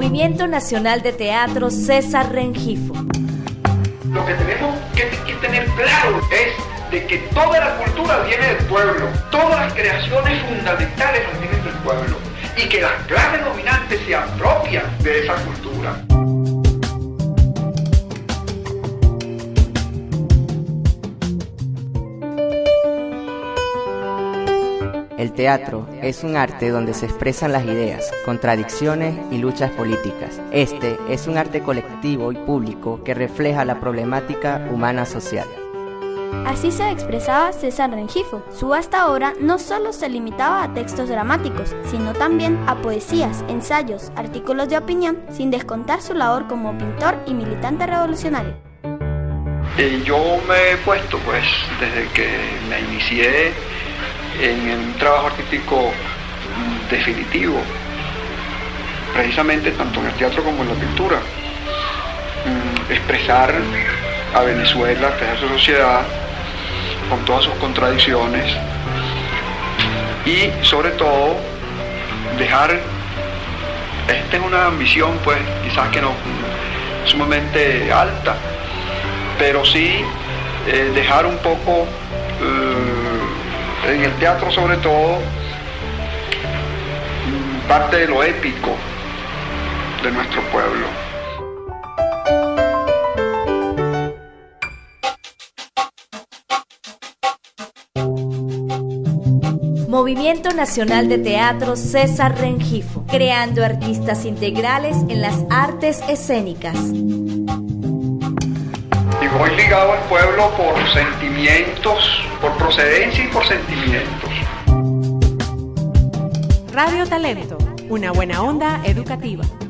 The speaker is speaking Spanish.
Movimiento Nacional de Teatro César Rengifo. Lo que tenemos que tener claro es de que toda la cultura viene del pueblo, todas las creaciones fundamentales vienen del pueblo y que las clases dominantes se apropian de esa cultura. El teatro es un arte donde se expresan las ideas, contradicciones y luchas políticas. Este es un arte colectivo y público que refleja la problemática humana social. Así se expresaba César Rengifo. Su vasta obra no solo se limitaba a textos dramáticos, sino también a poesías, ensayos, artículos de opinión, sin descontar su labor como pintor y militante revolucionario. Yo me he puesto, desde que me inicié en un trabajo artístico definitivo, precisamente tanto en el teatro como en la pintura, expresar a Venezuela, que es su sociedad, con todas sus contradicciones, y sobre todo dejar, esta es una ambición quizás que no sumamente alta, pero sí dejar un poco en el teatro sobre todo parte de lo épico de nuestro pueblo. Movimiento Nacional de Teatro César Rengifo, creando artistas integrales en las artes escénicas. Y voy ligado al pueblo por sentimientos, por procedencia y por sentimientos. Radio Talento, una buena onda educativa.